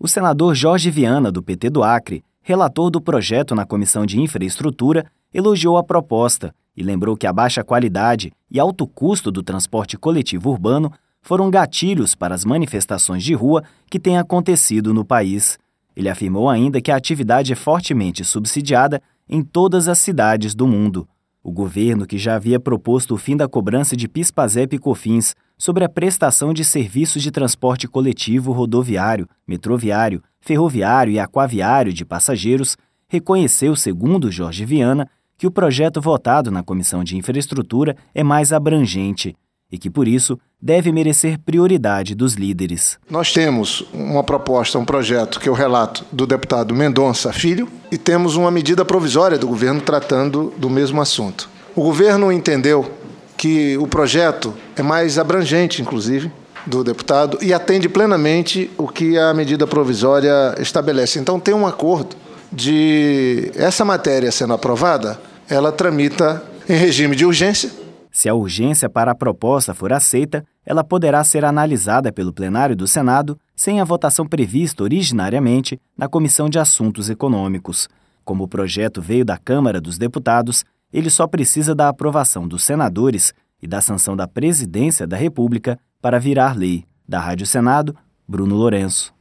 O senador Jorge Viana, do PT do Acre, relator do projeto na Comissão de Infraestrutura, elogiou a proposta e lembrou que a baixa qualidade e alto custo do transporte coletivo urbano foram gatilhos para as manifestações de rua que têm acontecido no país. Ele afirmou ainda que a atividade é fortemente subsidiada em todas as cidades do mundo. O governo, que já havia proposto o fim da cobrança de PIS/PASEP e COFINS sobre a prestação de serviços de transporte coletivo rodoviário, metroviário, ferroviário e aquaviário de passageiros, reconheceu, segundo Jorge Viana, que o projeto votado na Comissão de Infraestrutura é mais abrangente e que, por isso, deve merecer prioridade dos líderes. Nós temos uma proposta, um projeto que eu relato do deputado Mendonça Filho e temos uma medida provisória do governo tratando do mesmo assunto. O governo entendeu que o projeto é mais abrangente, inclusive, do deputado e atende plenamente o que a medida provisória estabelece. Então, tem um acordo de essa matéria sendo aprovada, ela tramita em regime de urgência. Se a urgência para a proposta for aceita, ela poderá ser analisada pelo plenário do Senado sem a votação prevista originariamente na Comissão de Assuntos Econômicos. Como o projeto veio da Câmara dos Deputados, ele só precisa da aprovação dos senadores e da sanção da Presidência da República para virar lei. Da Rádio Senado, Bruno Lourenço.